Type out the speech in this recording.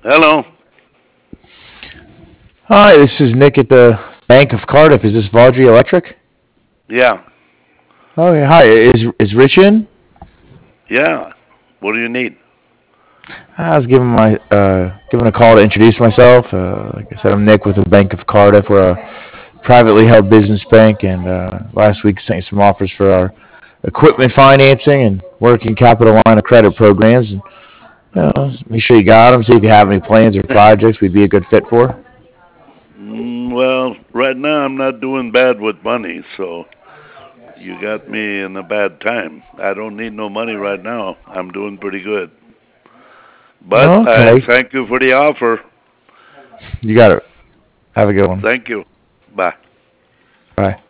Hello. Hi, this is Nick at the Bank of Cardiff. Is this Vaudrey Electric? Yeah. Oh, yeah. Hi, is Rich in? Yeah. What do you need? I was giving a call to introduce myself. Like I said, I'm Nick with the Bank of Cardiff. We're a privately held business bank, and last week sent you some offers for our equipment financing and working capital line of credit programs. And make sure you got them. See if you have any plans or projects we'd be a good fit for. Well, right now I'm not doing bad with money, so you got me in a bad time. I don't need no money right now. I'm doing pretty good. But I Okay, thank you for the offer. you got it. Have a good one. Thank you. Bye. Bye.